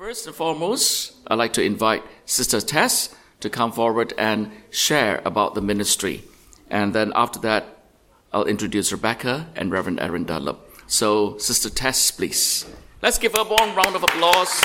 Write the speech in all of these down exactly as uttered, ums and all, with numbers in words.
First and foremost, I'd like to invite Sister Tess to come forward and share about the ministry. And then after that, I'll introduce Rebecca and Reverend Aaron Dunlop. So, Sister Tess, please. Let's give her a warm round of applause.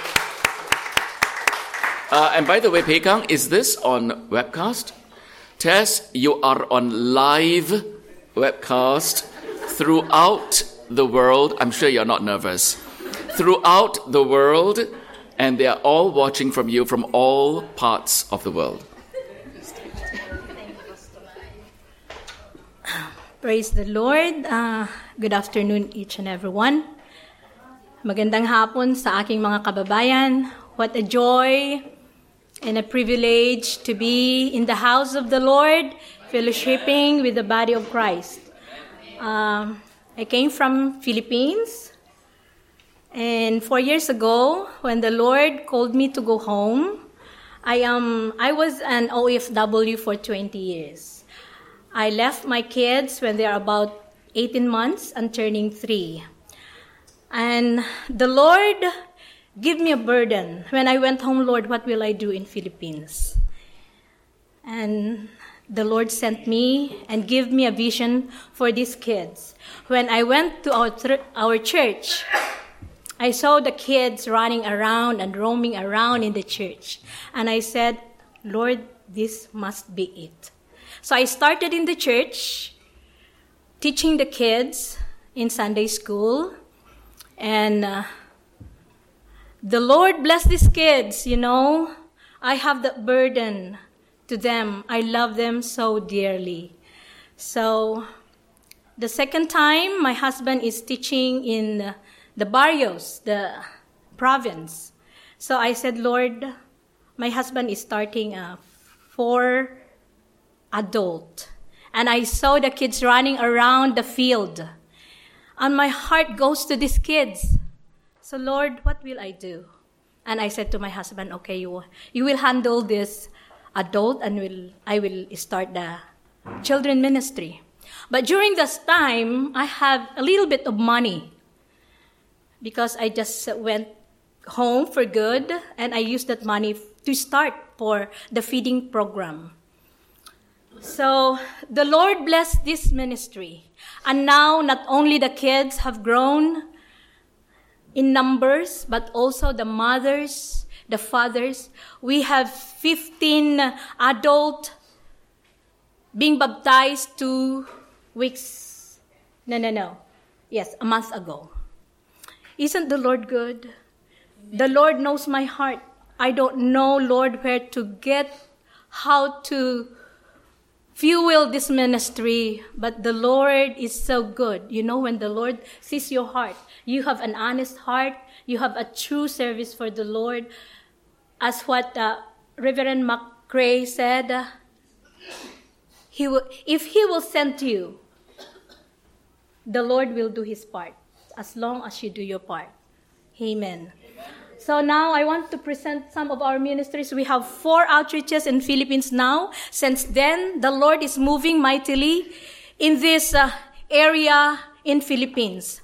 Uh, and by the way, Pekang, is this on webcast? Tess, you are on live webcast throughout the world. I'm sure you're not nervous. Throughout the world, and they are all watching from you from all parts of the world. Praise the Lord. Uh, good afternoon, each and everyone. Magandang hapon sa aking mga kababayan. What a joy and a privilege to be in the house of the Lord, fellowshipping with the body of Christ. Um, I came from Philippines, and four years ago, when the Lord called me to go home, I am I was an O F W for twenty years. I left my kids when they are about eighteen months and turning three. And the Lord gave me a burden. When I went home, Lord, what will I do in Philippines? And the Lord sent me and gave me a vision for these kids. When I went to our, th- our church, I saw the kids running around and roaming around in the church. And I said, Lord, this must be it. So I started in the church, teaching the kids in Sunday school. And uh, the Lord bless these kids, you know. I have that burden to them. I love them so dearly. So the second time, my husband is teaching in the barrios, the province. So I said, Lord, my husband is starting a four adult. And I saw the kids running around the field. And my heart goes to these kids. So, Lord, what will I do? And I said to my husband, okay, you, you will handle this adult and will I will start the children ministry. But during this time, I have a little bit of money because I just went home for good, and I used that money to start for the feeding program. So the Lord blessed this ministry. And now not only the kids have grown in numbers, but also the mothers, the fathers. We have fifteen adults being baptized two weeks. No, no, no. Yes, a month ago. Isn't the Lord good? The Lord knows my heart. I don't know, Lord, where to get, how to fuel this ministry, but the Lord is so good. You know, when the Lord sees your heart, you have an honest heart, you have a true service for the Lord. As what uh, Reverend McCrae said, uh, he will, if he will send you, the Lord will do his part, as long as you do your part. Amen. So now I want to present some of our ministries. We have four outreaches in Philippines now. Since then, the Lord is moving mightily in this uh, area in Philippines.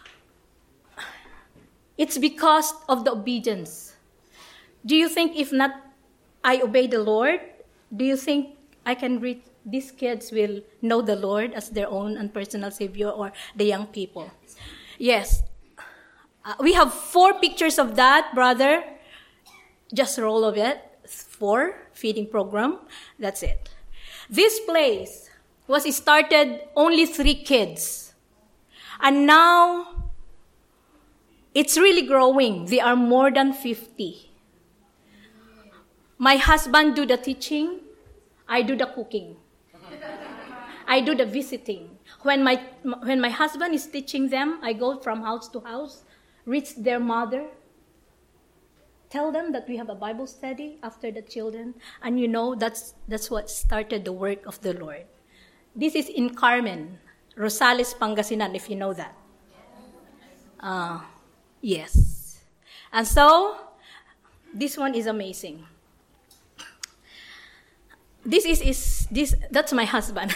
It's because of the obedience. Do you think if not I obey the Lord, do you think I can reach, these kids will know the Lord as their own and personal Savior, or the young people? Yes. Uh, we have four pictures of that, brother. Just roll of it. Four feeding program. That's it. This place was started only three kids. And now it's really growing. There are more than fifty. My husband do the teaching. I do the cooking. I do the visiting. When my when my husband is teaching them, I go from house to house, reach their mother, tell them that we have a Bible study after the children, and you know that's that's what started the work of the Lord. This is in Carmen, Rosales, Pangasinan, if you know that. Uh, yes. And so, this one is amazing. This is, is this that's my husband.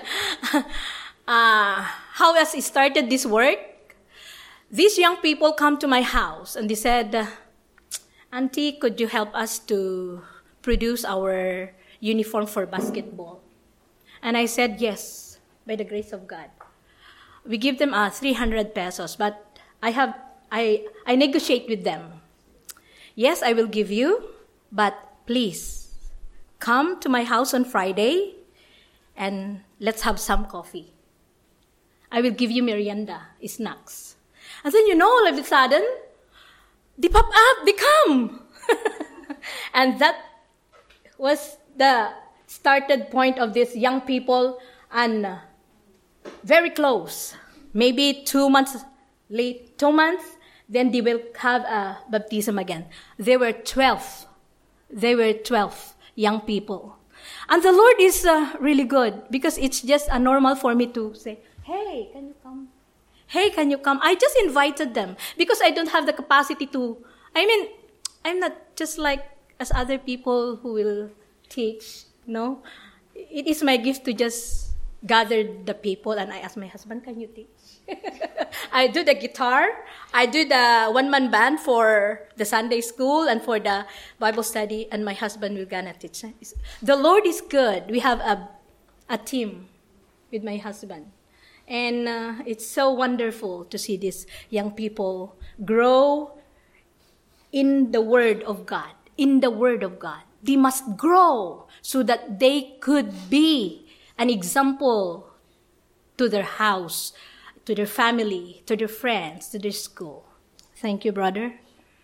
uh, how has he started this work? These young people come to my house and they said, Auntie, could you help us to produce our uniform for basketball? And I said, yes, by the grace of God. We give them uh, three hundred pesos, but I have I I negotiate with them. Yes, I will give you, but please come to my house on Friday and let's have some coffee. I will give you merienda, snacks. And then, you know, all of a sudden, they pop up, they come. And that was the started point of these young people, and uh, very close. Maybe two months late, two months, then they will have a baptism again. They were twelve. They were twelve young people. And the Lord is uh, really good, because it's just a normal for me to say, hey, can you come? Hey, can you come? I just invited them because I don't have the capacity to, I mean, I'm not just like as other people who will teach, no? It is my gift to just gather the people, and I ask my husband, can you teach? I do the guitar. I do the one-man band for the Sunday school and for the Bible study, and my husband will gonna teach. The Lord is good. We have a, a team with my husband. And uh, it's so wonderful to see these young people grow in the Word of God. In the Word of God. They must grow so that they could be an example to their house, to their family, to their friends, to their school. Thank you, brother.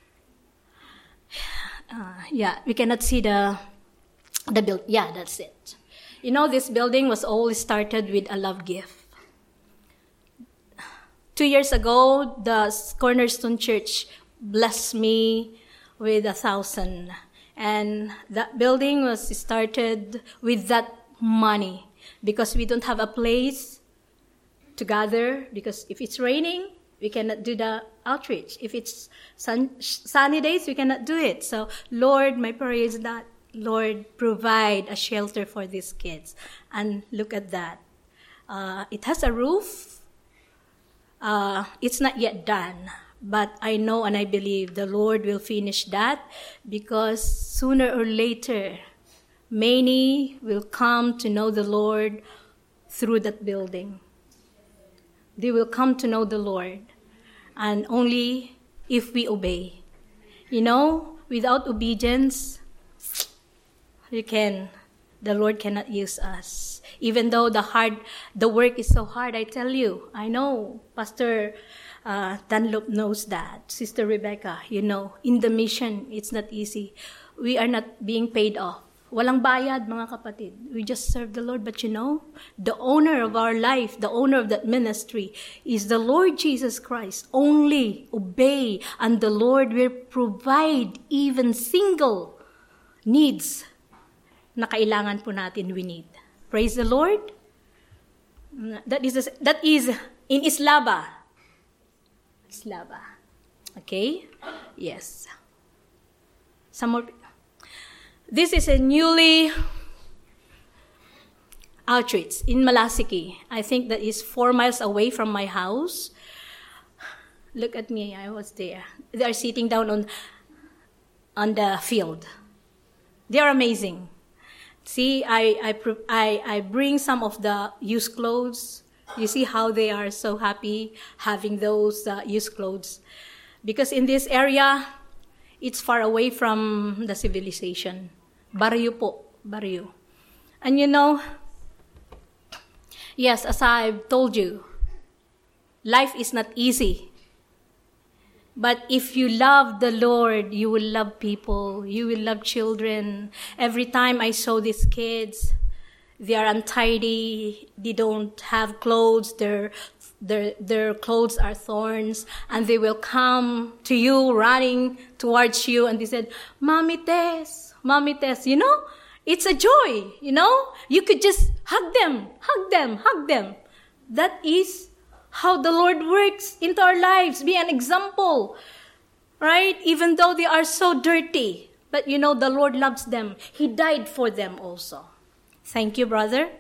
Uh, yeah, we cannot see the the build. Yeah, that's it. You know, this building was all started with a love gift. Two years ago, the Cornerstone Church blessed me with a thousand. And that building was started with that money, because we don't have a place to gather, because if it's raining, we cannot do the outreach. If it's sun, sunny days, we cannot do it. So, Lord, my prayer is that, Lord, provide a shelter for these kids. And look at that. Uh, it has a roof. Uh, it's not yet done, but I know and I believe the Lord will finish that, because sooner or later, many will come to know the Lord through that building. They will come to know the Lord, and only if we obey. You know, without obedience, you can, the Lord cannot use us. Even though the hard, the work is so hard, I tell you, I know, Pastor uh, Dunlop knows that. Sister Rebecca, you know, in the mission, it's not easy. We are not being paid off. Walang bayad, mga kapatid. We just serve the Lord. But you know, the owner of our life, the owner of that ministry is the Lord Jesus Christ. Only obey, and the Lord will provide even single needs na kailangan po natin, we need. Praise the Lord. That is that is in Islaba. Islaba. Okay? Yes. Some more. This is a newly outreach in Malasiki. I think that is four miles away from my house. Look at me, I was there. They are sitting down on on the field. They are amazing. See, I, I, I, I bring some of the used clothes. You see how they are so happy having those uh, used clothes. Because in this area, it's far away from the civilization. Barrio po, barrio. And you know, yes, as I've told you, life is not easy. But if you love the Lord, you will love people. You will love children. Every time I saw these kids, they are untidy. They don't have clothes. Their, their, their clothes are thorns. And they will come to you, running towards you. And they said, Mommy Tess, Mommy Tess. You know, it's a joy, you know. You could just hug them, hug them, hug them. That is how the Lord works into our lives. Be an example, right? Even though they are so dirty. But you know, the Lord loves them. He died for them also. Thank you, brother.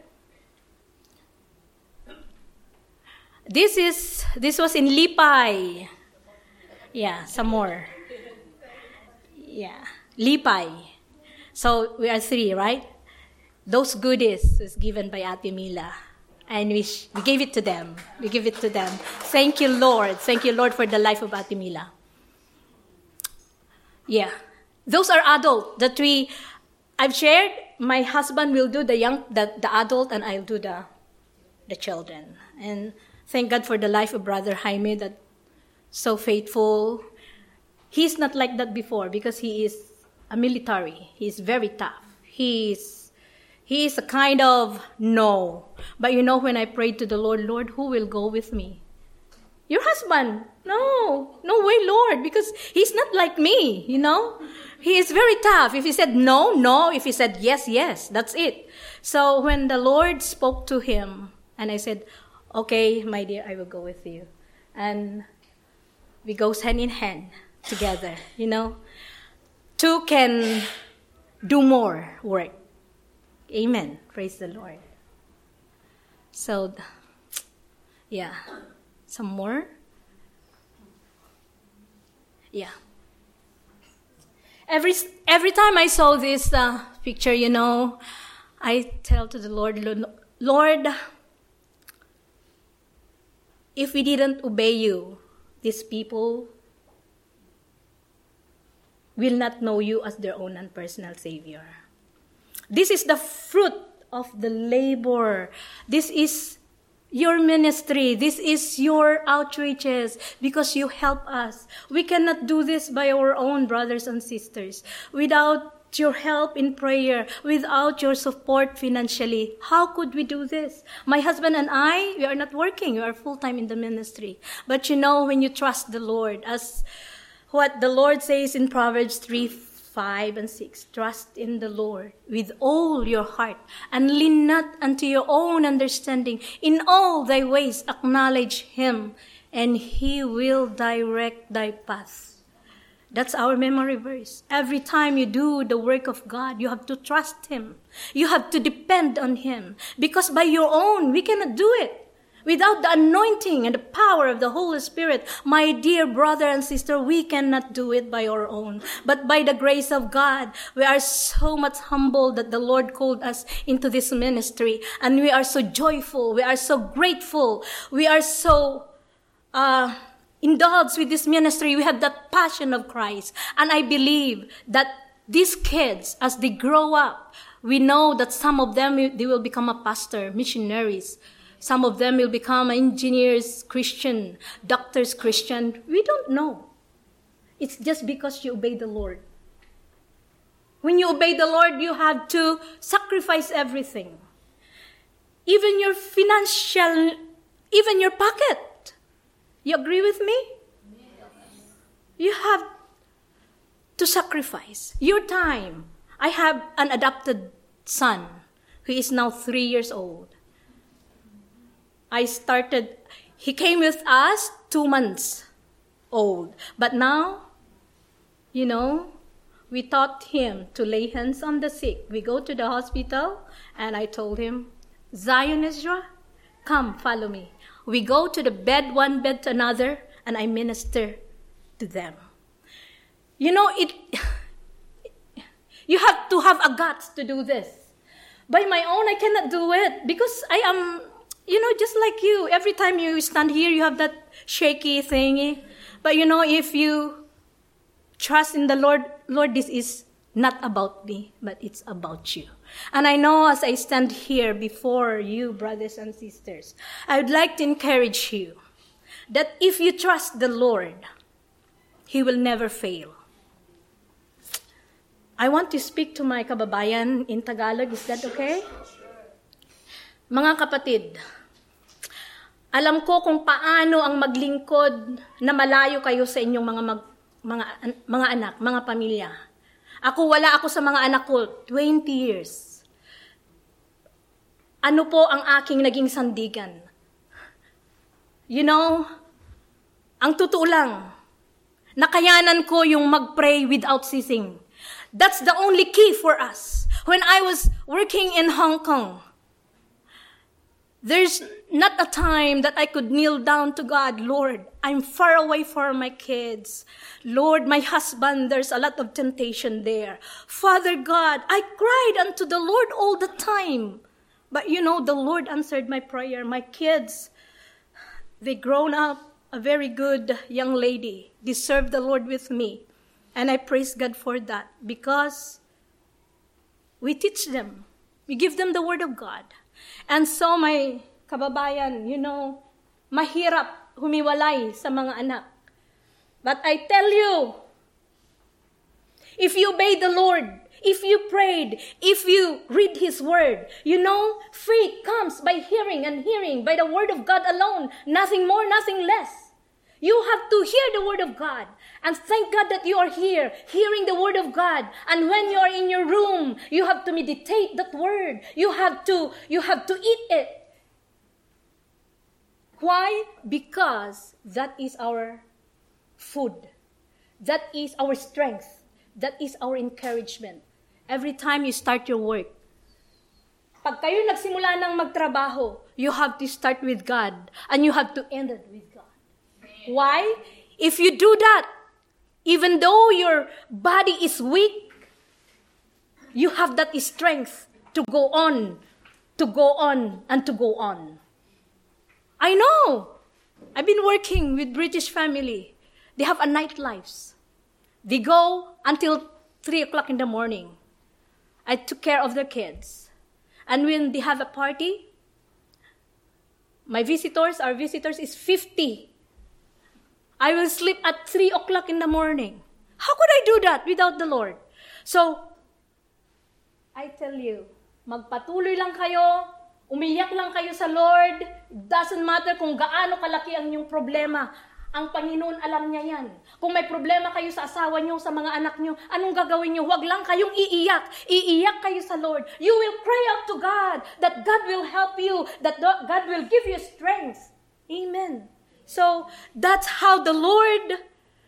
This is, this was in Lipay. Yeah, some more. yeah, lipay. So we are three, right? Those goodies is given by Ate Mila. And we, sh- we gave it to them. We give it to them. Thank you, Lord. Thank you, Lord, for the life of Ate Mila. Yeah. Those are adult that we, I've shared. My husband will do the young, the, the adult, and I'll do the, the children. And thank God for the life of Brother Jaime, that so faithful. He's not like that before because he is a military. He's very tough. He's He is a kind of no. But you know, when I prayed to the Lord, Lord, who will go with me? Your husband. No, no way, Lord, because he's not like me, you know. He is very tough. If he said no, no. If he said yes, yes. That's it. So when the Lord spoke to him, and I said, okay, my dear, I will go with you. And we go hand in hand together, you know. Two can do more work. Amen. Praise the Lord. So, yeah. Some more? Yeah. Every every time I saw this uh, picture, you know, I tell to the Lord, Lord, if we didn't obey you, these people will not know you as their own and personal Savior. This is the fruit of the labor. This is your ministry. This is your outreaches because you help us. We cannot do this by our own, brothers and sisters. Without your help in prayer, without your support financially, how could we do this? My husband and I, we are not working. We are full-time in the ministry. But you know, when you trust the Lord, as what the Lord says in Proverbs three, five and six, trust in the Lord with all your heart and lean not unto your own understanding. In all thy ways acknowledge him, and he will direct thy path. That's our memory verse. Every time you do the work of God, you have to trust him. You have to depend on him, because by your own, we cannot do it. Without the anointing and the power of the Holy Spirit, my dear brother and sister, we cannot do it by our own. But by the grace of God, we are so much humbled that the Lord called us into this ministry. And we are so joyful. We are so grateful. We are so uh, indulged with this ministry. We have that passion of Christ. And I believe that these kids, as they grow up, we know that some of them, they will become a pastor, missionaries. Some of them will become engineers, Christian, doctors, Christian. We don't know. It's just because you obey the Lord. When you obey the Lord, you have to sacrifice everything. Even your financial, even your pocket. You agree with me? You have to sacrifice your time. I have an adopted son who is now three years old. I started, he came with us two months old. But now, you know, we taught him to lay hands on the sick. We go to the hospital, and I told him, Zion Ezra, come, follow me. We go to the bed, one bed to another, and I minister to them. You know, it. You have to have a guts to do this. By my own, I cannot do it because I am... You know, just like you, every time you stand here, you have that shaky thingy. But you know, if you trust in the Lord, Lord, this is not about me, but it's about you. And I know as I stand here before you, brothers and sisters, I would like to encourage you that if you trust the Lord, he will never fail. I want to speak to my kababayan in Tagalog. Is that okay? Mga kapatid, alam ko kung paano ang maglingkod na malayo kayo sa inyong mga mag, mga mga anak, mga pamilya. Ako, wala ako sa mga anak ko, twenty years. Ano po ang aking naging sandigan? You know, ang totoo lang, nakayanan ko yung mag-pray without ceasing. That's the only key for us. When I was working in Hong Kong, There's not a time that I could kneel down to God, Lord, I'm far away from my kids. Lord, my husband, there's a lot of temptation there. Father God, I cried unto the Lord all the time. But you know, the Lord answered my prayer. My kids, they grown up, a very good young lady. They serve the Lord with me. And I praise God for that because we teach them. We give them the Word of God. And so my kababayan, you know, mahirap humiwalay sa mga anak. But I tell you, if you obey the Lord, if you prayed, if you read His Word, you know, faith comes by hearing and hearing by the Word of God alone. Nothing more, nothing less. You have to hear the Word of God. And thank God that you are here, hearing the Word of God. And when you are in your room, you have to meditate that Word. You have to, you have to eat it. Why? Because that is our food. That is our strength. That is our encouragement. Every time you start your work, pag kayo nagsimula ng magtrabaho, you have to start with God. And you have to end it with God. Why? If you do that, even though your body is weak, you have that strength to go on, to go on, and to go on. I know. I've been working with British family. They have a night lives. They go until three o'clock in the morning. I took care of their kids. And when they have a party, my visitors, our visitors is fifty. I will sleep at three o'clock in the morning. How could I do that without the Lord? So, I tell you, magpatuloy lang kayo, umiyak lang kayo sa Lord. Doesn't matter kung gaano kalaki ang inyong problema. Ang Panginoon alam niya yan. Kung may problema kayo sa asawa niyo, sa mga anak niyo, anong gagawin niyo? Huwag lang kayong iiyak. Iiyak kayo sa Lord. You will cry out to God that God will help you, that God will give you strength. Amen. So, that's how the Lord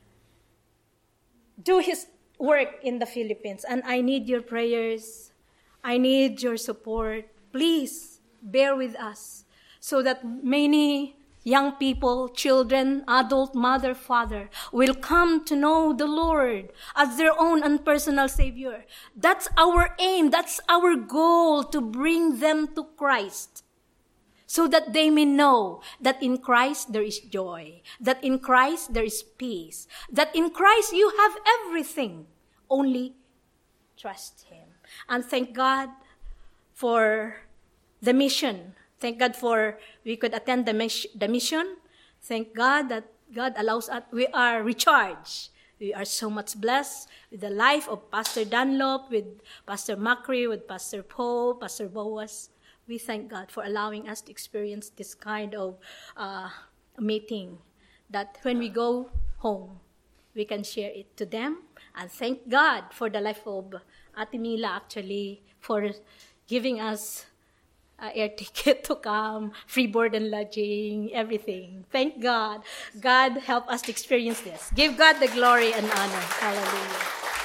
do His work in the Philippines. And I need your prayers. I need your support. Please, bear with us so that many young people, children, adult, mother, father will come to know the Lord as their own and personal Savior. That's our aim. That's our goal, to bring them to Christ so that they may know that in Christ there is joy, that in Christ there is peace, that in Christ you have everything. Only trust Him. And thank God for the mission. Thank God for we could attend the, mis- the mission. Thank God that God allows us, we are recharged. We are so much blessed with the life of Pastor Dunlop, with Pastor Macri, with Pastor Poe, Pastor Boas. We thank God for allowing us to experience this kind of uh, meeting, that when we go home, we can share it to them. And thank God for the life of Ate Mila, actually, for giving us Uh, air ticket to come, free board and lodging, everything. Thank God. God help us to experience this. Give God the glory and honor. Hallelujah.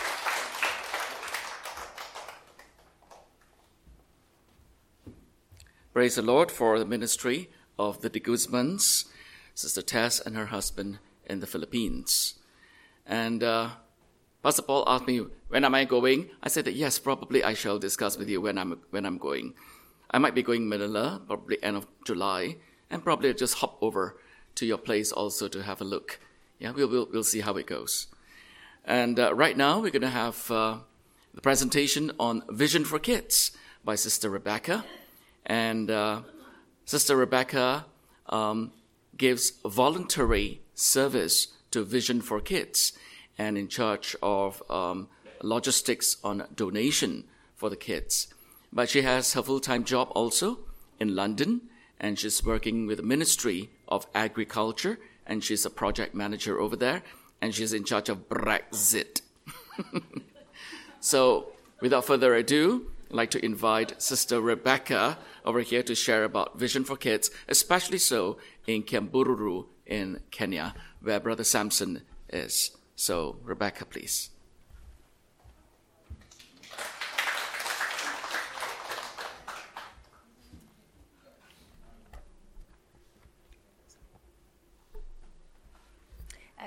Praise the Lord for the ministry of the de Guzmans, Sister Tess and her husband in the Philippines. And uh, Pastor Paul asked me, when am I going? I said that yes, probably I shall discuss with you when I'm when I'm going. I might be going Manila, probably end of July, and probably just hop over to your place also to have a look. Yeah, we'll we'll, we'll see how it goes. And uh, right now we're going to have uh, the presentation on Vision for Kids by Sister Rebecca, and uh, Sister Rebecca um, gives voluntary service to Vision for Kids, and in charge of um, logistics on donation for the kids. But she has her full-time job also in London, and she's working with the Ministry of Agriculture, and she's a project manager over there, and she's in charge of Brexit. So, without further ado, I'd like to invite Sister Rebecca over here to share about Vision for Kids, especially so in Kiambururu in Kenya, where Brother Samson is. So, Rebecca, please.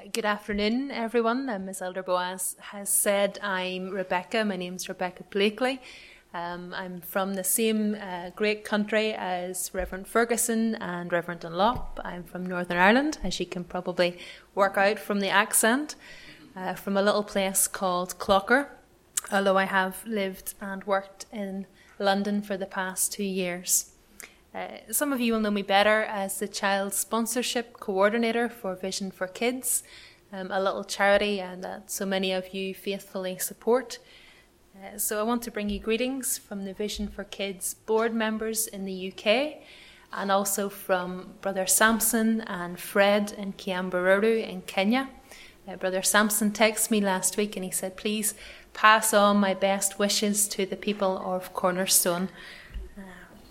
Good afternoon, everyone. Um, as Elder Boaz has said, I'm Rebecca. My name's Rebecca Blakely. Um, I'm from the same uh, great country as Reverend Ferguson and Reverend Dunlop. I'm from Northern Ireland, as you can probably work out from the accent, uh, from a little place called Clocker, although I have lived and worked in London for the past two years. Uh, some of you will know me better as the Child Sponsorship Coordinator for Vision for Kids, um, a little charity and that so many of you faithfully support. Uh, so I want to bring you greetings from the Vision for Kids board members in the U K, and also from Brother Samson and Fred in Kiambururu in Kenya. Uh, Brother Samson texted me last week and he said, please pass on my best wishes to the people of Cornerstone. Uh,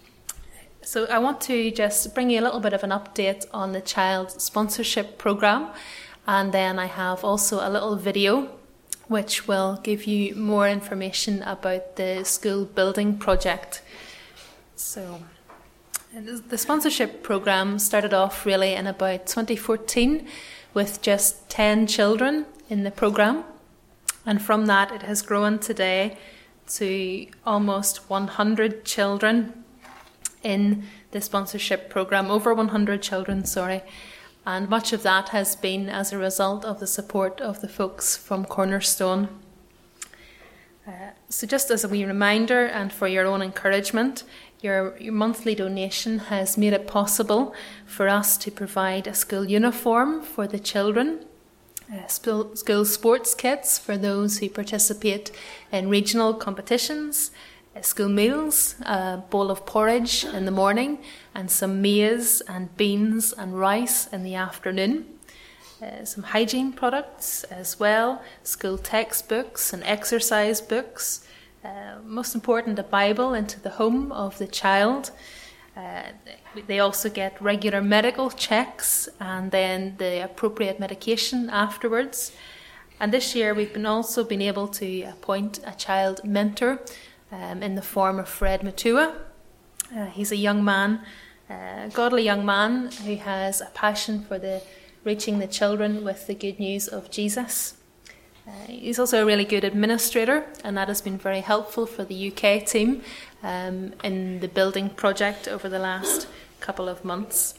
so I want to just bring you a little bit of an update on the Child Sponsorship Programme, and then I have also a little video which will give you more information about the school building project. So, the sponsorship programme started off really in about twenty fourteen with just ten children in the programme, and from that it has grown today to almost one hundred children in the sponsorship programme, over one hundred children, sorry. And much of that has been as a result of the support of the folks from Cornerstone. Uh, so just as a wee reminder and for your own encouragement, your, your monthly donation has made it possible for us to provide a school uniform for the children, uh, school, school sports kits for those who participate in regional competitions, school meals, a bowl of porridge in the morning, and some maize and beans and rice in the afternoon. Uh, some hygiene products as well, school textbooks and exercise books. Uh, most important, a Bible into the home of the child. Uh, they also get regular medical checks and then the appropriate medication afterwards. And this year we've been also been able to appoint a child mentor Um, in the form of Fred Matua. Uh, he's a young man, a godly young man who has a passion for the reaching the children with the good news of Jesus. Uh, he's also a really good administrator, and that has been very helpful for the U K team um, in the building project over the last couple of months.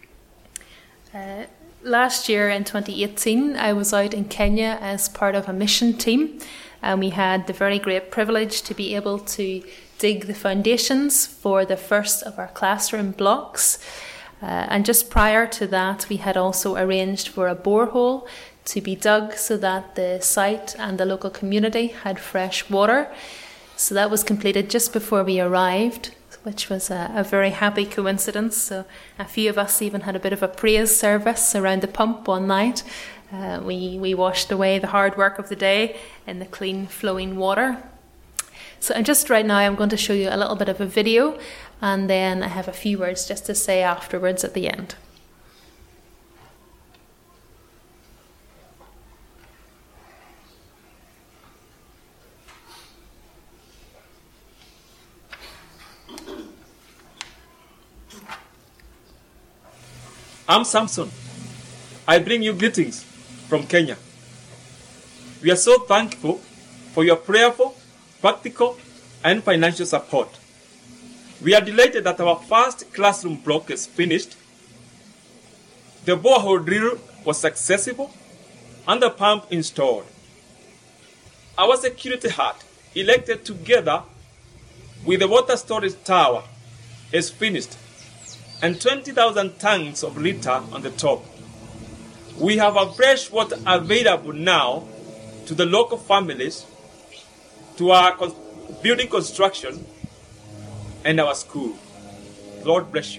Uh, last year in twenty eighteen, I was out in Kenya as part of a mission team. And we had the very great privilege to be able to dig the foundations for the first of our classroom blocks. Uh, and just prior to that, we had also arranged for a borehole to be dug so that the site and the local community had fresh water. So that was completed just before we arrived, which was a, a very happy coincidence. So a few of us even had a bit of a praise service around the pump one night. Uh, we, we washed away the hard work of the day in the clean flowing water. So and just right now I'm going to show you a little bit of a video, and then I have a few words just to say afterwards at the end. I'm Samson. I bring you greetings from Kenya. We are so thankful for your prayerful, practical, and financial support. We are delighted that our first classroom block is finished. The borehole drill was successful and the pump installed. Our security hut, erected together with the water storage tower, is finished, and twenty thousand tanks of litter on the top. We have a fresh water available now to the local families, to our con- building construction, and our school. Lord bless you.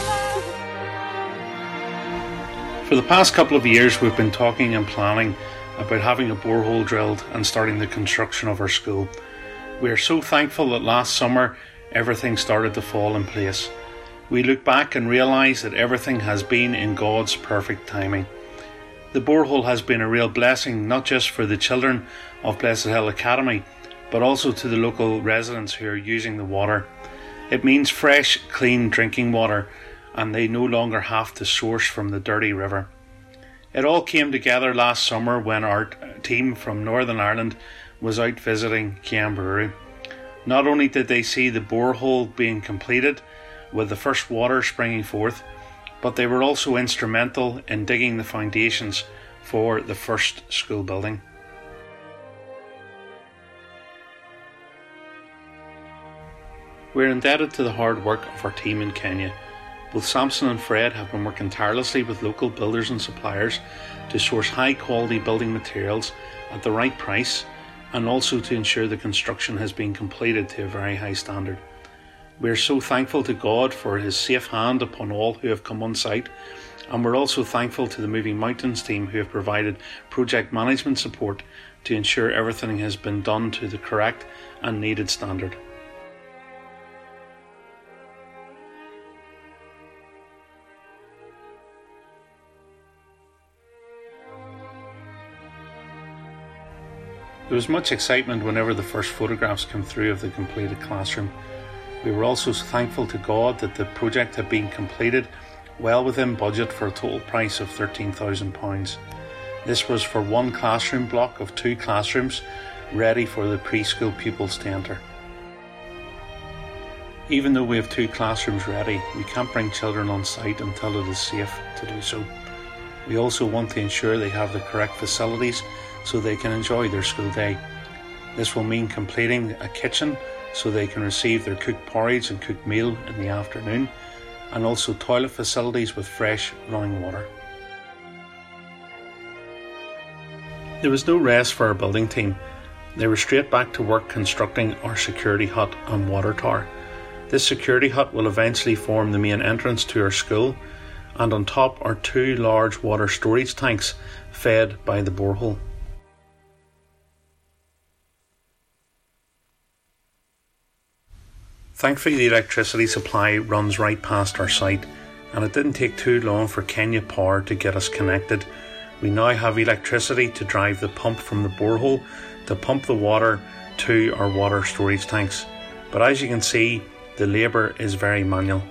For the past couple of years, we've been talking and planning about having a borehole drilled and starting the construction of our school. We are so thankful that last summer everything started to fall in place. We look back and realise that everything has been in God's perfect timing. The borehole has been a real blessing, not just for the children of Blessed Hill Academy, but also to the local residents who are using the water. It means fresh, clean drinking water, and they no longer have to source from the dirty river. It all came together last summer when our team from Northern Ireland was out visiting Kiambururu. Not only did they see the borehole being completed, with the first water springing forth, but they were also instrumental in digging the foundations for the first school building. We're indebted to the hard work of our team in Kenya. Both Samson and Fred have been working tirelessly with local builders and suppliers to source high quality building materials at the right price, and also to ensure the construction has been completed to a very high standard. We are so thankful to God for His safe hand upon all who have come on site, and we're also thankful to the Moving Mountains team who have provided project management support to ensure everything has been done to the correct and needed standard. There was much excitement whenever the first photographs came through of the completed classroom. We were also thankful to God that the project had been completed well within budget for a total price of thirteen thousand pounds. This was for one classroom block of two classrooms ready for the preschool pupils to enter. Even though we have two classrooms ready, we can't bring children on site until it is safe to do so. We also want to ensure they have the correct facilities so they can enjoy their school day. This will mean completing a kitchen so they can receive their cooked porridge and cooked meal in the afternoon, and also toilet facilities with fresh running water. There was no rest for our building team. They were straight back to work constructing our security hut and water tower. This security hut will eventually form the main entrance to our school, and on top are two large water storage tanks fed by the borehole. Thankfully, the electricity supply runs right past our site, and it didn't take too long for Kenya Power to get us connected. We now have electricity to drive the pump from the borehole to pump the water to our water storage tanks. But as you can see, the labour is very manual.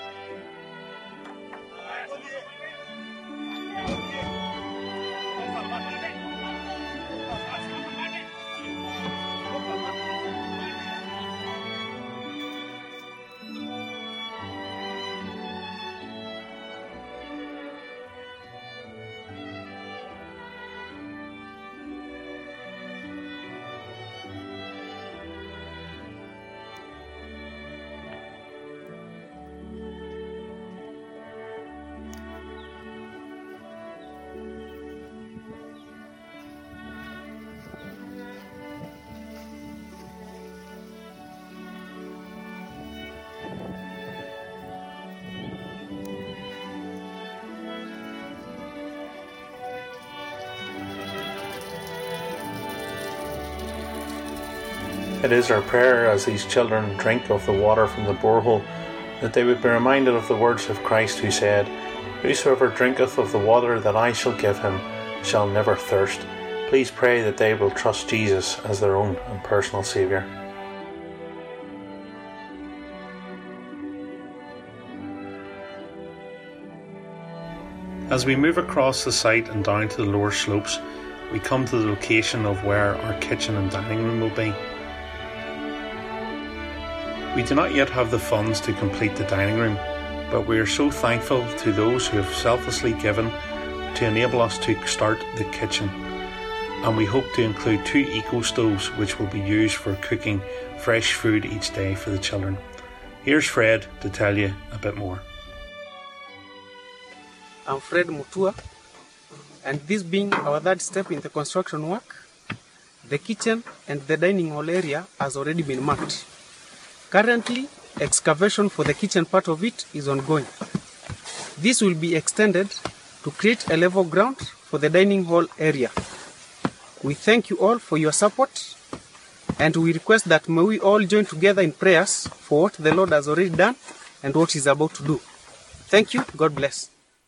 It is our prayer as these children drink of the water from the borehole that they would be reminded of the words of Christ who said, "Whosoever drinketh of the water that I shall give him shall never thirst." Please pray that they will trust Jesus as their own and personal Saviour. As we move across the site and down to the lower slopes, we come to the location of where our kitchen and dining room will be. We do not yet have the funds to complete the dining room, but we are so thankful to those who have selflessly given to enable us to start the kitchen. And we hope to include two eco stoves which will be used for cooking fresh food each day for the children. Here's Fred to tell you a bit more. I'm Fred Mutua, and this being our third step in the construction work, the kitchen and the dining hall area has already been marked. Currently, excavation for the kitchen part of it is ongoing. This will be extended to create a level ground for the dining hall area. we thank you all for your support, and we request that may we all join together in prayers for what the Lord has already done and what He's about to do. Thank you. God bless.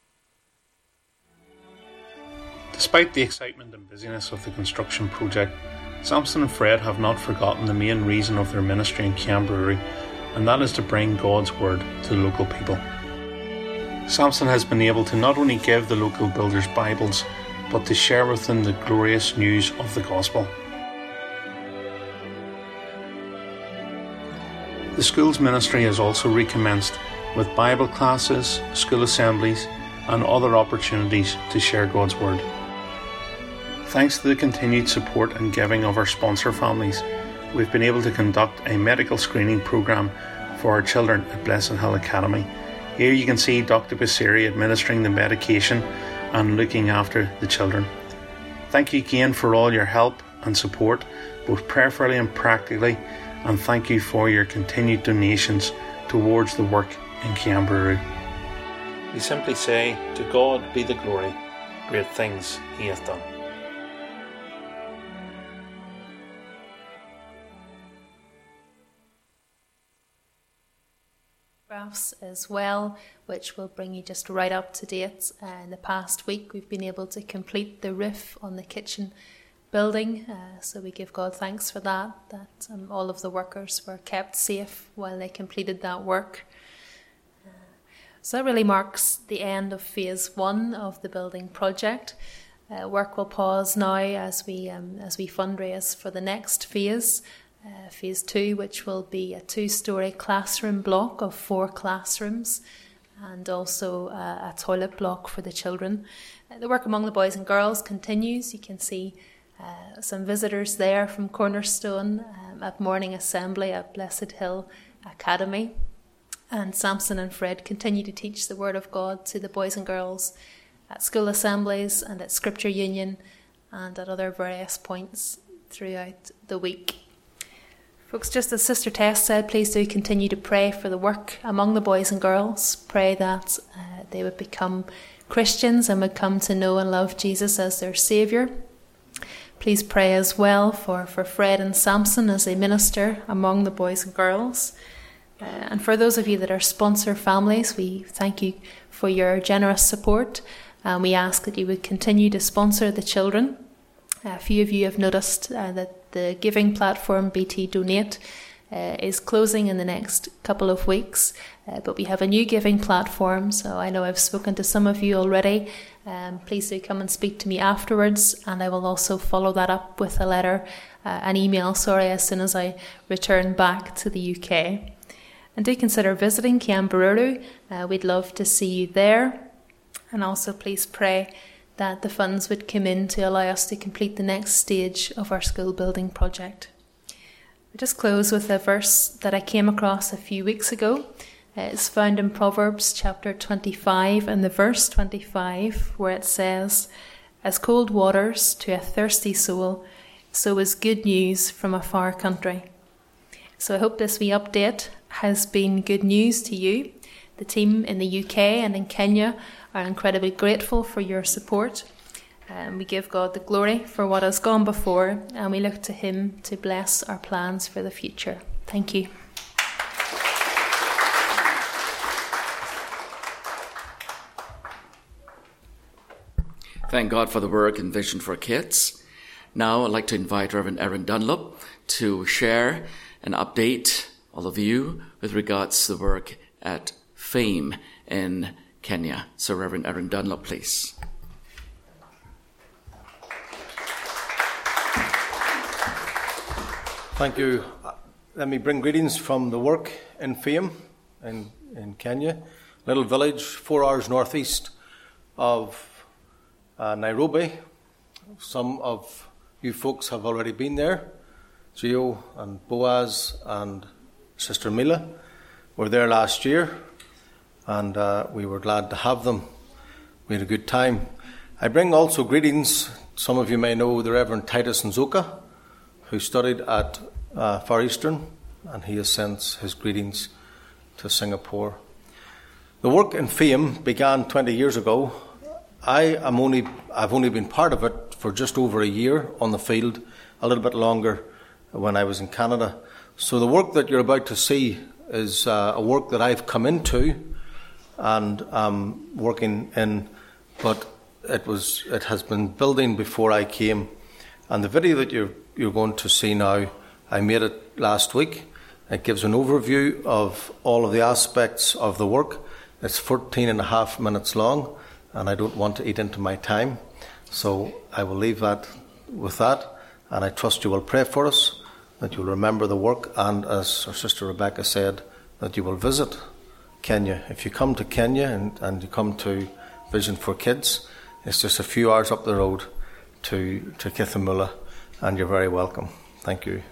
Despite the excitement and busyness of the construction project, Samson and Fred have not forgotten the main reason of their ministry in Kiambaruri, and that is to bring God's word to the local people. Samson has been able to not only give the local builders Bibles, but to share with them the glorious news of the gospel. The school's ministry has also recommenced with Bible classes, school assemblies, and other opportunities to share God's word. Thanks to the continued support and giving of our sponsor families, we've been able to conduct a medical screening programme for our children at Blessed Hill Academy. Here you can see Doctor Basiri administering the medication and looking after the children. Thank you again for all your help and support, both prayerfully and practically, and thank you for your continued donations towards the work in Kiambaruri. We simply say, to God be the glory, great things He hath done. As well, which will bring you just right up to date. Uh, in the past week, we've been able to complete the roof on the kitchen building, uh, so we give God thanks for that, that um, all of the workers were kept safe while they completed that work. Uh, so that really marks the end of phase one of the building project. Uh, work will pause now as we um, as we fundraise for the next phase. Uh, phase two, which will be a two-storey classroom block of four classrooms and also uh, a toilet block for the children. Uh, the work among the boys and girls continues. You can see uh, some visitors there from Cornerstone um, at morning assembly at Blessed Hill Academy. And Samson and Fred continue to teach the Word of God to the boys and girls at school assemblies and at Scripture Union and at other various points throughout the week. Folks, just as Sister Tess said, please do continue to pray for the work among the boys and girls. Pray that uh, they would become Christians and would come to know and love Jesus as their Saviour. Please pray as well for, for Fred and Samson as they minister among the boys and girls. Uh, and for those of you that are sponsor families, we thank you for your generous support, and we ask that you would continue to sponsor the children. A few of you have noticed uh, that the giving platform B T Donate uh, is closing in the next couple of weeks, uh, but we have a new giving platform, so I know I've spoken to some of you already. Um, please do come and speak to me afterwards, and I will also follow that up with a letter, uh, an email, sorry, as soon as I return back to the U K. And do consider visiting Kiambaruri. Uh, we'd love to see you there. And also please pray that the funds would come in to allow us to complete the next stage of our school building project. I'll just close with a verse that I came across a few weeks ago. It's found in Proverbs chapter twenty-five and the verse twenty-five, where it says, "As cold waters to a thirsty soul, so is good news from a far country." So I hope this wee update has been good news to you. The team in the U K and in Kenya are incredibly grateful for your support. And we give God the glory for what has gone before, and we look to Him to bless our plans for the future. Thank you. Thank God for the work and vision for kids. Now I'd like to invite Reverend Aaron Dunlop to share and update all of you with regards to the work at FAME in Kenya. So Reverend Aaron Dunlop, please. Thank you. Let me bring greetings from the work in FAME in, in Kenya, little village four hours northeast of uh, Nairobi. Some of you folks have already been there. Gio and Boaz and Sister Mila were there last year, and uh, we were glad to have them. We had a good time. I bring also greetings. Some of you may know the Reverend Titus Nzoka, who studied at uh, Far Eastern, and he has sent his greetings to Singapore. The work in FAME began twenty years ago I am only, I've only been part of it for just over a year on the field, a little bit longer when I was in Canada. So the work that you're about to see is uh, a work that I've come into and um, working in, but it was it has been building before I came. And the video that you're you're going to see now, I made it last week. It gives an overview of all of the aspects of the work. It's fourteen and a half minutes long, and I don't want to eat into my time, so I will leave that with that. And I trust you will pray for us, that you'll remember the work, and as our sister Rebecca said, that you will visit Kenya. If you come to Kenya and, and you come to Vision for Kids, it's just a few hours up the road to, to Kithamula, and you're very welcome. Thank you.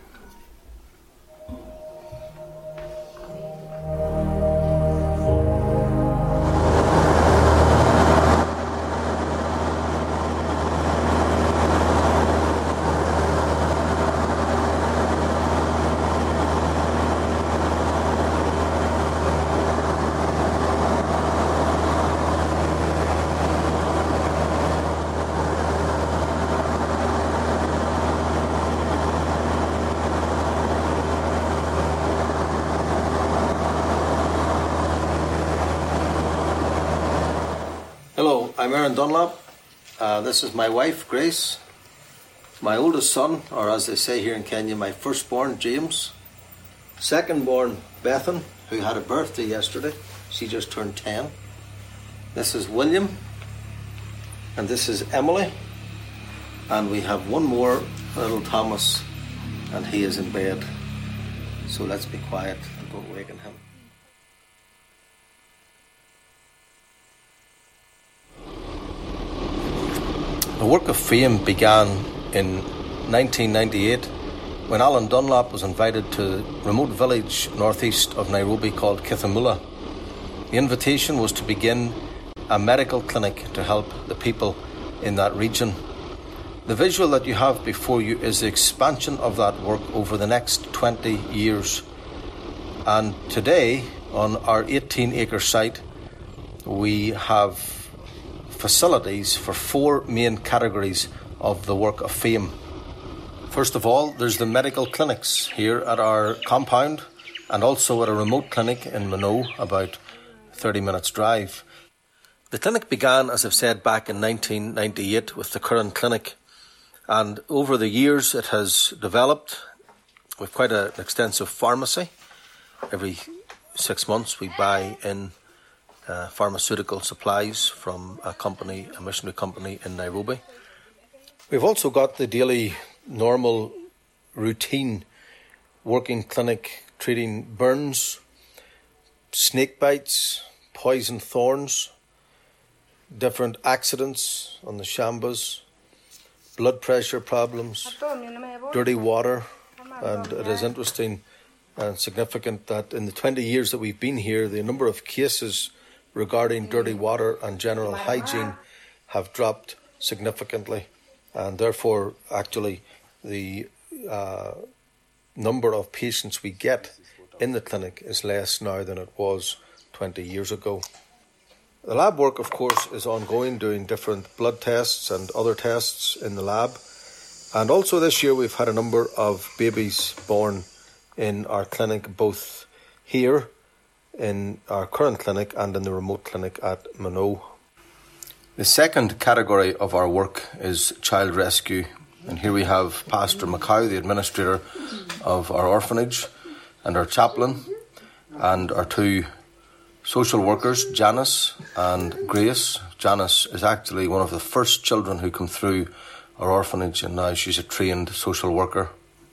Hello, I'm Aaron Dunlop. Uh, this is my wife, Grace. My oldest son, or as they say here in Kenya, my firstborn, James. Secondborn, Bethan, who had a birthday yesterday. She just turned ten. This is William. And this is Emily. And we have one more, little Thomas, and he is in bed. So let's be quiet and don't waken him. The work of fame began in nineteen ninety-eight when Alan Dunlop was invited to a remote village northeast of Nairobi called Kithamula. The invitation was to begin a medical clinic to help the people in that region. The visual that you have before you is the expansion of that work over the next twenty years. And today, on our eighteen acre site, we have facilities for four main categories of the work of fame. First of all, there's the medical clinics here at our compound, and also at a remote clinic in Minot, about thirty minutes drive. The clinic began, as I've said, back in nineteen ninety-eight with the current clinic, and over the years it has developed with quite a, an extensive pharmacy. Every six months we buy in Uh, pharmaceutical supplies from a company, a missionary company in Nairobi. We've also got the daily, normal, routine working clinic treating burns, snake bites, poison thorns, different accidents on the Shambas, blood pressure problems, dirty water. And it is interesting and significant that in the twenty years that we've been here, the number of cases regarding dirty water and general hygiene have dropped significantly, and therefore actually the uh, number of patients we get in the clinic is less now than it was twenty years ago. The lab work, of course, is ongoing, doing different blood tests and other tests in the lab, and also this year we've had a number of babies born in our clinic, both here in our current clinic and in the remote clinic at Minot. The second category of our work is child rescue, and here we have Pastor Mackay, the administrator of our orphanage, and our chaplain, and our two social workers, Janice and Grace. Janice is actually one of the first children who come through our orphanage, and now she's a trained social worker.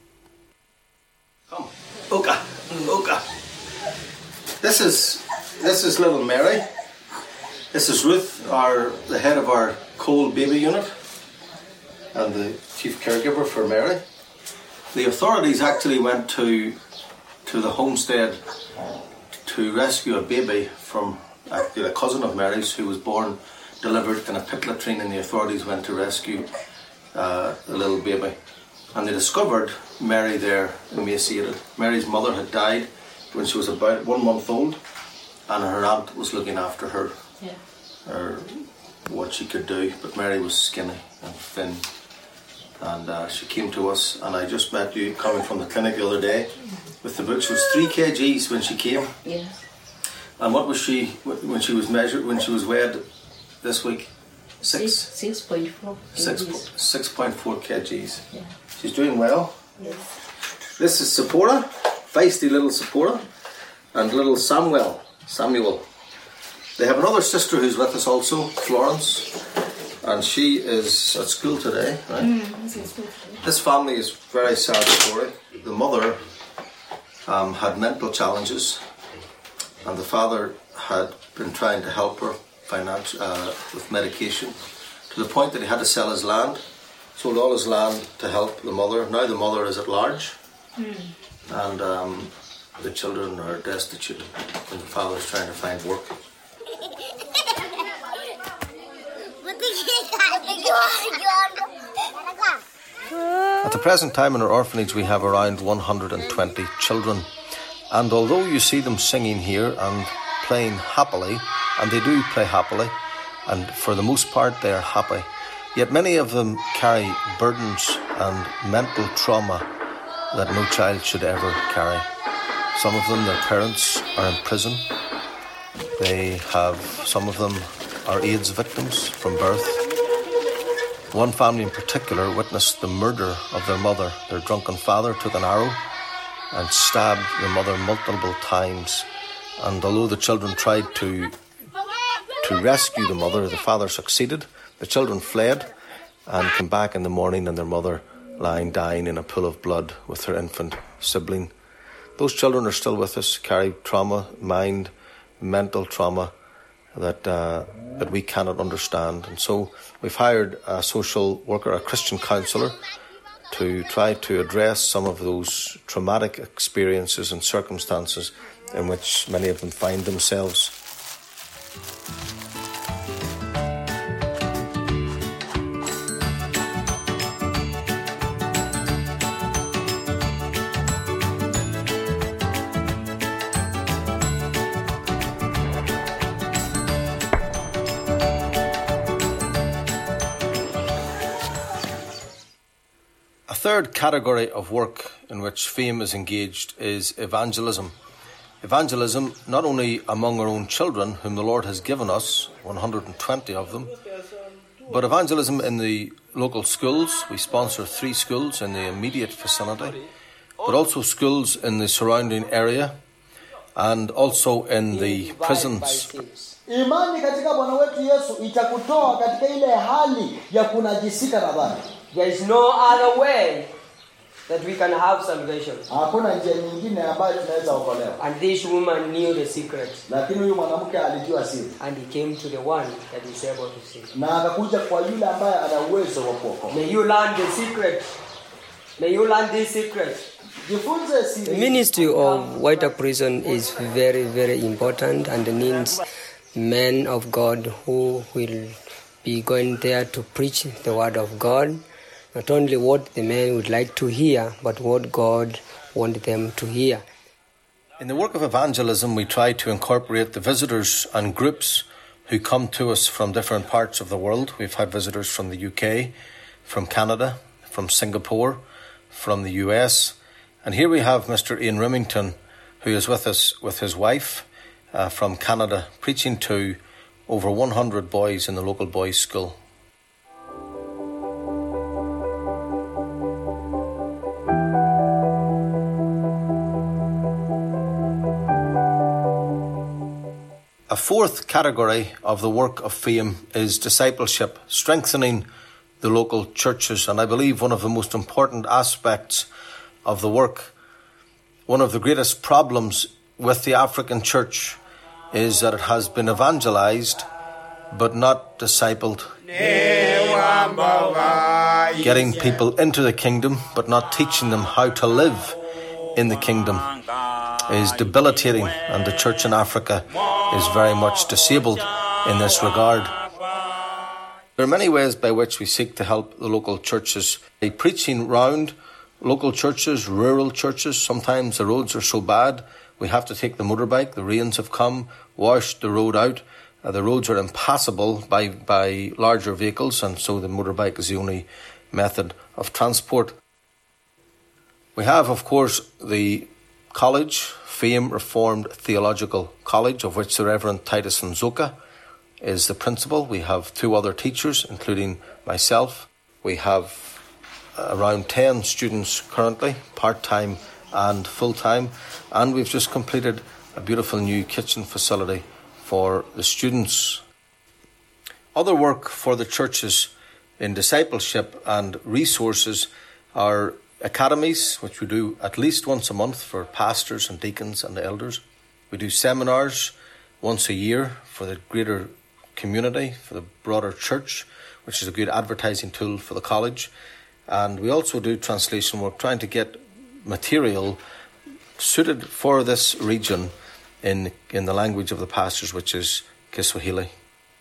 Come, Oka, Oka. This is this is little Mary. This is Ruth, our the head of our cold baby unit and the chief caregiver for Mary. The authorities actually went to to the homestead to rescue a baby from actually a cousin of Mary's who was born, delivered in a pit latrine, and the authorities went to rescue uh, the little baby. And they discovered Mary there emaciated. Mary's mother had died when she was about one month old, and her aunt was looking after her, yeah. her what she could do, but Mary was skinny and thin. And uh, she came to us, and I just met you coming from the clinic the other day with the book. She was three kilograms when she came. Yeah. And what was she when she was measured, when she was weighed this week? Six? Six point four. Six, six point four kilograms. Yeah. She's doing well. Yes. This is Sephora, feisty little Sephora, and little Samuel. Samuel. They have another sister who's with us also, Florence, and she is at school today, right? Mm, this family is very sad story. The mother um, had mental challenges, and the father had been trying to help her finance, uh, with medication, to the point that he had to sell his land, sold all his land to help the mother. Now the mother is at large, mm. and um, the children are destitute, and the father is trying to find work. At the present time in our orphanage we have around one hundred twenty children, and although you see them singing here and playing happily, and they do play happily, and for the most part they are happy, yet many of them carry burdens and mental trauma that no child should ever carry. Some of them, their parents are in prison. They have, some of them are AIDS victims from birth. One family in particular witnessed the murder of their mother. Their drunken father took an arrow and stabbed their mother multiple times. And although the children tried to to rescue the mother, the father succeeded. The children fled and came back in the morning, and their mother lying dying in a pool of blood with her infant sibling. Those children are still with us, carry trauma, mind, mental trauma that uh, that we cannot understand. And so we've hired a social worker, a Christian counsellor, to try to address some of those traumatic experiences and circumstances in which many of them find themselves. A third category of work in which FAME is engaged is evangelism. Evangelism not only among our own children, whom the Lord has given us, one hundred twenty of them, but evangelism in the local schools. We sponsor three schools in the immediate vicinity, but also schools in the surrounding area, and also in the prisons. Imani katika Bwana wetu Yesu itakutoa katika ile hali ya kunajisika na dhambi. There is no other way that we can have salvation. Hakuna njia nyingine ambayo tunaweza okolewa. And this woman knew the secret. Lakini huyu mwanamke alijua siri. And he came to the one that is able to save. Na akakuja kwa yule ambaye ana uwezo wa kuokoa. May you learn the secret. May you learn this secret. The ministry of White Prison is very, very important and needs men of God who will be going there to preach the word of God. Not only what the men would like to hear, but what God wants them to hear. In the work of evangelism, we try to incorporate the visitors and groups who come to us from different parts of the world. We've had visitors from the U K, from Canada, from Singapore, from the U S. And here we have Mister Ian Remington, who is with us with his wife uh, from Canada, preaching to over one hundred boys in the local boys' school. A fourth category of the work of FAME is discipleship, strengthening the local churches. And I believe one of the most important aspects of the work, one of the greatest problems with the African church, is that it has been evangelized but not discipled. Getting people into the kingdom but not teaching them how to live in the kingdom is debilitating, and the church in Africa is very much disabled in this regard. There are many ways by which we seek to help the local churches. A preaching round local churches, rural churches. Sometimes the roads are so bad we have to take the motorbike. The rains have come, washed the road out, Uh, the roads are impassable by, by larger vehicles, and so the motorbike is the only method of transport. We have, of course, the college, Fame Reformed Theological College, of which the Reverend Titus Nzoka is the principal. We have two other teachers, including myself. We have around ten students currently, part-time and full-time, and we've just completed a beautiful new kitchen facility for the students. Other work for the churches in discipleship and resources are academies, which we do at least once a month for pastors and deacons and elders. We do seminars once a year for the greater community, for the broader church, which is a good advertising tool for the college. And we also do translation work, trying to get material suited for this region in in the language of the pastors, which is Kiswahili.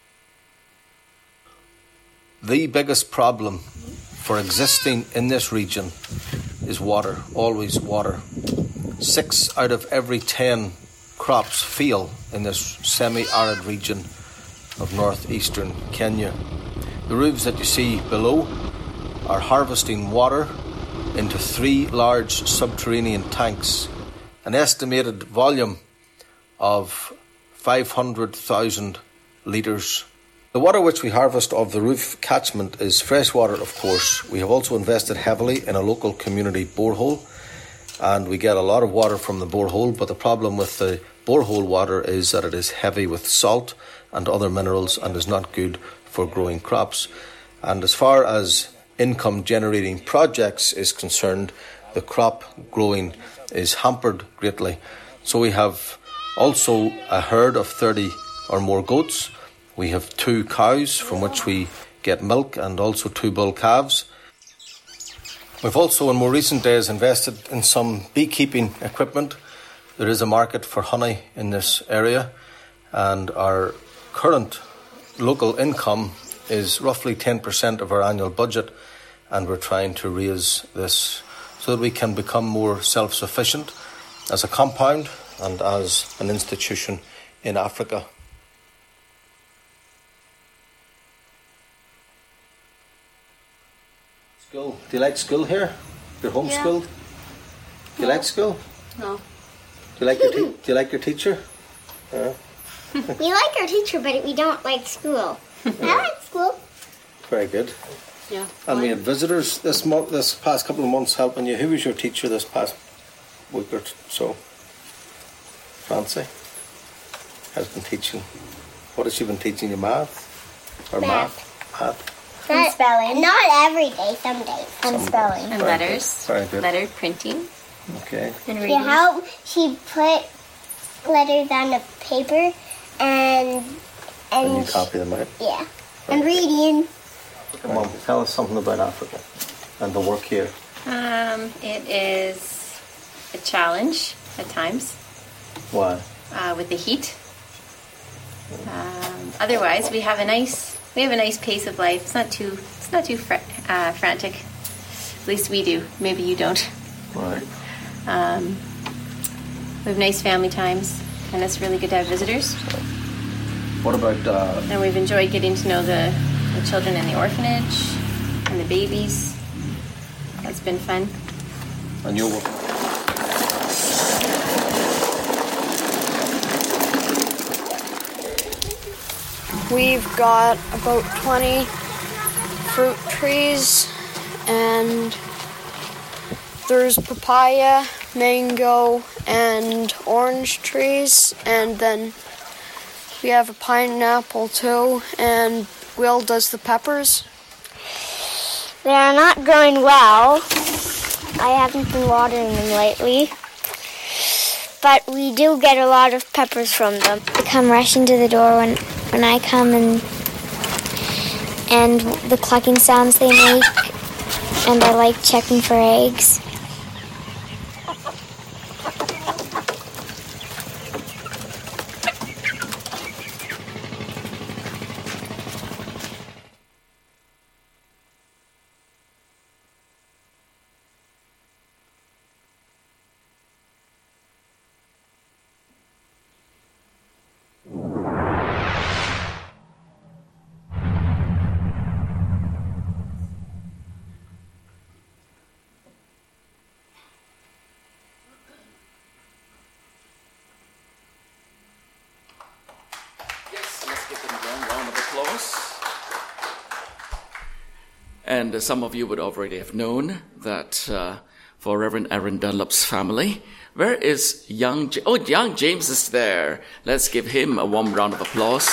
The biggest problem for existing in this region is water, always water. Six out of every ten crops fail in this semi-arid region of northeastern Kenya. The roofs that you see below are harvesting water into three large subterranean tanks, an estimated volume of five hundred thousand litres. The water which we harvest of the roof catchment is fresh water, of course. We have also invested heavily in a local community borehole, and we get a lot of water from the borehole, but the problem with the borehole water is that it is heavy with salt and other minerals and is not good for growing crops. And as far as income generating projects is concerned, the crop growing is hampered greatly. So we have also a herd of thirty or more goats. We have two cows from which we get milk, and also two bull calves. We've also in more recent days invested in some beekeeping equipment. There is a market for honey in this area, and our current local income is roughly ten percent of our annual budget, and we're trying to raise this so that we can become more self-sufficient as a compound and as an institution in Africa. School. Do you like school here? You're homeschooled? Yeah. Do you no. like school? No. Do you like your te- Do you like your teacher? Yeah. We like our teacher, but we don't like school. Yeah. I like school. Very good. Yeah. And we had visitors this month, this past couple of months helping you. Who was your teacher this past week or so? Francie has been teaching. What has she been teaching you? Math or math? Math. math. And spelling. Not every day, some days. And Some spelling. days. And Very letters. good. Very good. Letter printing. Okay. And She reading. helped. She put letters on the paper and and, And you copy them out. yeah, and reading. Come on, tell us something about Africa and the work here. Um, it is a challenge at times Why? uh, with the heat. Um, otherwise, we have a nice we have a nice pace of life. It's not too it's not too fr- uh, frantic. At least we do. Maybe you don't. Right. Um, we have nice family times, and it's really good to have visitors. What about? Uh, And we've enjoyed getting to know the, the children in the orphanage and the babies. That's been fun. and your work? We've got about twenty fruit trees, and there's papaya, mango, and orange trees, and then we have a pineapple too, and Will does the peppers. They are not growing well. I haven't been watering them lately. But we do get a lot of peppers from them. They come rushing to the door when, when I come, and and the clucking sounds they make, and I like checking for eggs. applause. And uh, some of you would already have known that uh, for Reverend Aaron Dunlop's family, where is young J- Oh, young James is there. Let's give him a warm round of applause.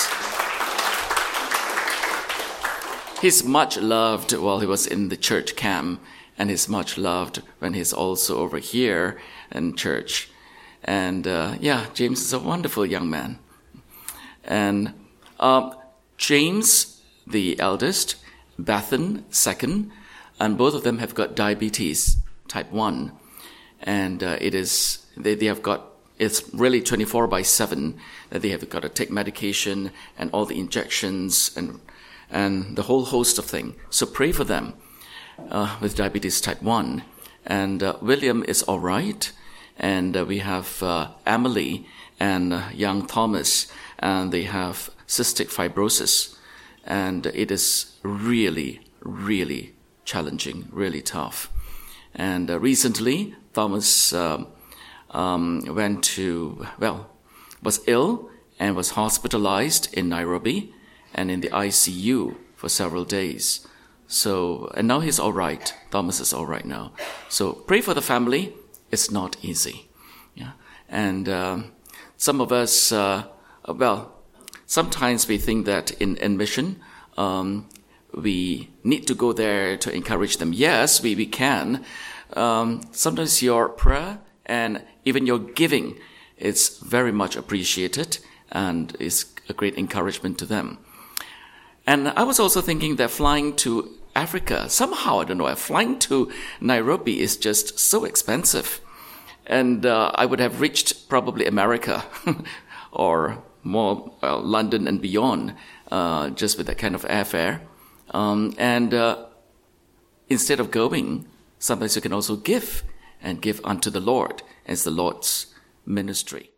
He's much loved while he was in the church camp, and he's much loved when he's also over here in church. And uh, yeah, James is a wonderful young man. And uh, James, the eldest, Bethan, second, and both of them have got diabetes, type one. And uh, it is, they, they have got, it's really twenty-four by seven that they have got to take medication and all the injections and and the whole host of things. So pray for them uh, with diabetes type one. And uh, William is all right. And uh, we have uh, Emily and uh, young Thomas, and they have cystic fibrosis. And it is really, really challenging, really tough. And uh, recently, Thomas um, um, went to, well, was ill and was hospitalized in Nairobi and in the I C U for several days. So, and now he's all right. Thomas is all right now. So pray for the family. It's not easy. Yeah. And um, some of us, uh, well, sometimes we think that in, in mission, um, we need to go there to encourage them. Yes, we, we can. Um, sometimes your prayer and even your giving is very much appreciated and is a great encouragement to them. And I was also thinking that flying to Africa, somehow, I don't know, flying to Nairobi is just so expensive. And uh, I would have reached probably America or more uh, London and beyond uh, just with that kind of airfare. Um, and uh, instead of going, sometimes you can also give and give unto the Lord as the Lord's ministry.